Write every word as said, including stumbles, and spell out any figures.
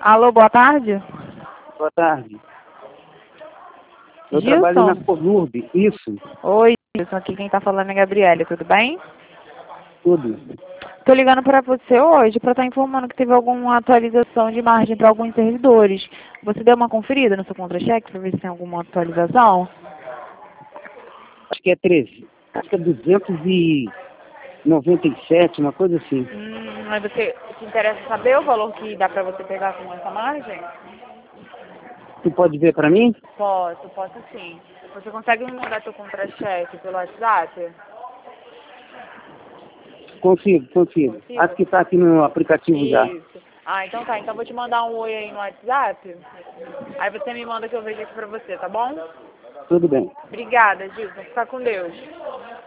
Alô, boa tarde. Boa tarde. Eu Gilson? trabalho na Colurb, isso? Oi, Gilson, aqui quem tá falando é Gabriele, tudo bem? Tudo. Tô ligando para você hoje para estar informando que teve alguma atualização de margem para alguns servidores. Você deu uma conferida no seu contra-cheque para ver se tem alguma atualização? Acho que é treze. Acho que é duzentos e noventa e sete, uma coisa assim. Hum, mas você te interessa saber o valor que dá para você pegar com essa margem? Tu pode ver para mim? Posso, posso sim. Você consegue me mandar seu contra-cheque pelo WhatsApp? Consigo, consigo. Consigo? Acho que está aqui no aplicativo já. Isso. Ah, então tá. Então vou te mandar um oi aí no WhatsApp. Aí você me manda que eu vejo aqui pra você, tá bom? Tudo bem. Obrigada, Gilson. Fica com Deus.